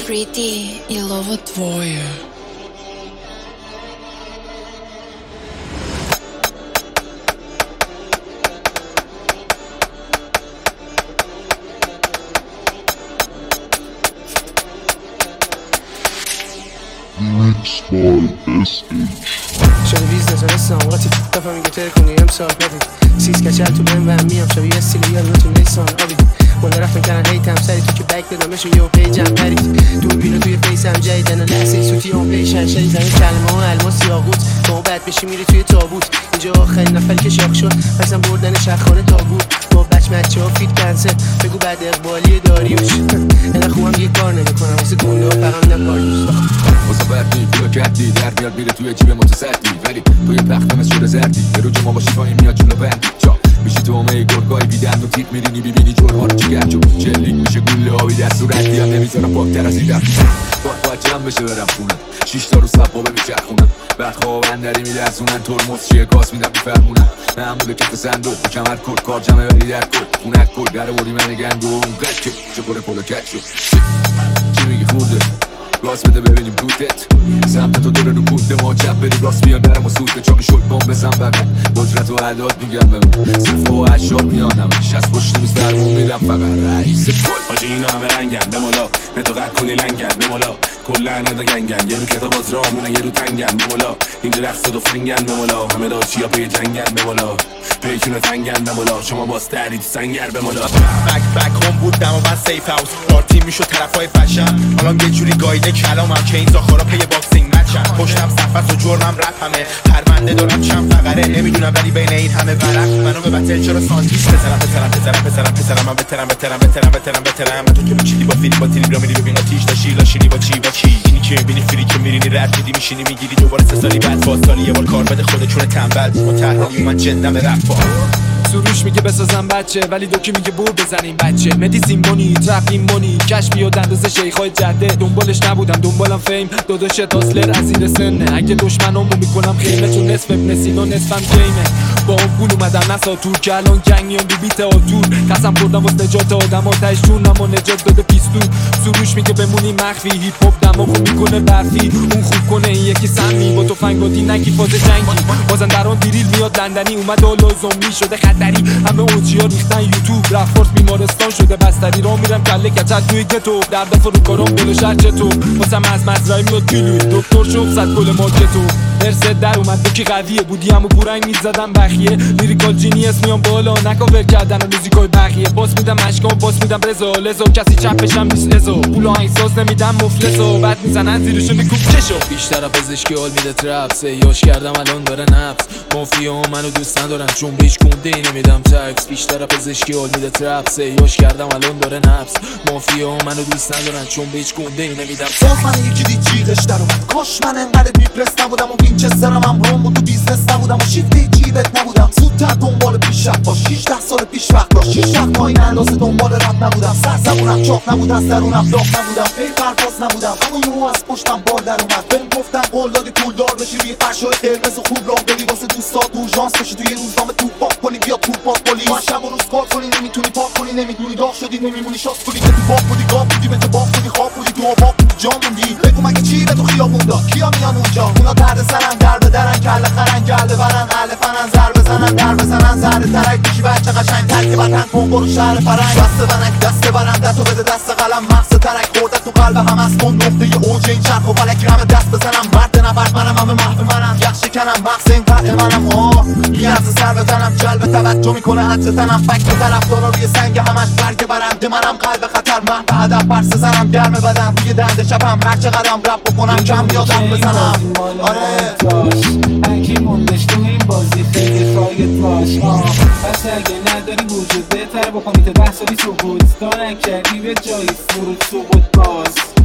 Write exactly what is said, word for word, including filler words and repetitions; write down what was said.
Pretty и лово твое. Mixed by S H. شده بیزنس رسان وقتی دفعه میگه تر کنی امسال نبید سیز کچل تو بهم و میام شبیه استیلی یا نوتون لیسان آبی مونده رفت میکنن هیتم سری تو که بک دادمشون یه پیجم پرید دور بینو توی فیسم جدیدن و لحظه سوتی اون پیشن شدید زمین کلمه ها الماس یاقوت با اون بد بشی میری توی تابوت اینجا آخرین نفر که شاخ شد پسم بردن شخانه تاگور با بچ مچه ها فیت کنسل بگو بعد اقبالی داریوش اینا خوبم یه کار نمیکنم واسه گنده ها فقط نکار دوست واسه بردی پولو کردی در بیاد میره توی جیب متصدی ولی توی پختم از شده زردی یه رو جمع باشی پایین میاد جلو بندی چا میشی تو همه گرگای بیدن و تیپ میرینی ببینی جرها رو چی گرچو چلیک میشه گله آبی دست و ردی هم نمیذارم پاکتر از این رفت باید باید جمع بشه برم خونه شیش تا رو سبابه میچرخونم بعد خواب اندری میلرزونن ترمز چیه گاز میدم میفرمونم معمول کف صندوق با کمر کرد کار جمعه ولی در کرد خونک کرد در بردی من گنگ و اون قد که چه پره پلو کت شد چی میگی خورده راست بده ببینیم دودت سمت تو داره رو کود ما چپ بریم راست بیان درم و سود به چاقی شد بام بزن ببین بجرت و عداد میگم ببین صرف و هشتاد میان همش از پشت میز درمون میدم فقط رئیس کل حاجی اینا همه رنگن بمالا نتو قد کنی لنگن بمالا کل انا گنگن یه رو کتاب باز راه میرن یه رو تنگن بمالا اینجا رقص و فنگن بمالا همه داشی یا پی جنگن بمالا پیکونه تنگن بمالا شما باز دردید سنگر بمالا بک بک هم بودم و من سیف هاوس پارتی میشد طرفای فشن حالا یه جوری گایده کلامم که این زاخارا پی باکسینگ مچن پشتم صفحه و جرمم رپ همه پرونده دارم چند فقره نمیدونم ولی بین این همه ورق منو به بتل چرا ساندویچ بزنم بزنم بزنم بزنم بزنم من بترم بترم بترم بترم بترم تو که میچیدی با فیلی با تیلی برا میری ببین آتیش داشی لاشینی با چی با چی اینی که میبینی فری که میرینی رد میدی میشینی میگیری دوباره سه سالی بعد با سالی یه بار کار بده خودشون تنبل با تحلیلی من جندم رپ سروش میگه بسازم بچه ولی دوکی میگه بور بزنیم بچه مدی سیمبونی ترقیم مونی کشفی و دندوز شیخای جده دنبالش نبودم دنبالم فیم داداش تاسلر از زیر سنه اگه دشمنامو میکنم خیمه چون نصف ابن سینا نصفم گیمه با اون گول اومدم نسا تور که الان گنگ میان دو بیت آتور قسم خوردم واسه نجات آدم آتش جونم و نجات داده پیستو سروش میگه بمونی مخفی هیپ هاپ دماغو میکنه برفی اون خوب کنه این یکی سمی با تفنگ و دینکی فاز جنگی بازن درون دیریل میاد لندنی اومد و لازمی شده خطری همه اوجیا ریختن یوتیوب رفت فورس بیمارستان شده بستری را میرم کله کچل توی گتو در دفعه رو کارم بلو شهر چطور واسم از مزرعه میاد کیلوی دکتر شد صد گل مارکتو مرسد در اومد بکی قویه بودی همو پورنگ میزدم بخیه لیریکال جینیس میام بالا نکاور کردن و موزیکای بقیه باس میدم اشکام باس میدم رضا لزا کسی چپشم نیست ازا پولو احساس نمیدم مفلسا بعد میزنن زیرشو میکوب چشو بیشتر پزشکی حال میده ترپ سیاش کردم الان داره نفس مافیا منو دوست ندارن چون بیش کنده نمیدم تکس بیشتر پزشکی حال میده ترپ سیاش کردم الان داره نفس مافیا منو دوست ندارن چون بیش کنده نمیدم باز من یکی دی جیغش در اومد کاش من انقدر بیپرس نبودم و وینچسترم هم روم بود و بیزنس نبودم و شیفتی جیبت نبودم زودتر دنبال پیشرفت باش شیشده سال پیش وقت داشت شیش وقت با این اندازه دنبال رپ نبودم سر زبونم چاق نبود از درونم داغ نبودم پی پرواز نبودم همون یهو از پشتم بال در اومد بهم گفتن قول دادی پولدار بشی روی فرشای قرمز و خوب راه بری واسه دوستات اورژانس بشی توی روزنامه توپ پاک کنی بیا توپ پاک پلیس ما شب و روز کار کنی نمیتونی پاک کنی نمیدونی داغ شدی نمیمونی شاس کنی که تو باغ بودی گاو بودی به تو باغ بودی خواب بودی تو آباق بودی جام موندی بگو مگه چی به تو خیابون داد کیا میان اونجا اونا درد سرن در بدرن کله خرن گرده برن اهل فنن زر بزنن در بزنن زر ترک بشی بچه قشنگ ترک وطن کن برو شهر فرنگ دست بنک دست برن دستو بده دست قلم مغز ترک خورده تو قلب هم از کن نقطه اوج این چرخ و فلک همه دست بزنم مرد نبرد منم همه محو منم یخ شکنم مغز این قطع منم آه میارز سر بزنم جلب توجه میکنه حد زنم فکر طرف دارا روی سنگ همش برگ برنده منم قلب خطر من به هدف پرس زنم گرم بدم روی دنده شبم هرچه قدم رپ بکنم کم بیادم بزنم آره هرکی موندش تو این بازی خیلی فایت باش آه پس اگه نداری وجود بهتر بکنی تا ده سالی سقوط تا نکردی به جایی فرود سقوط باز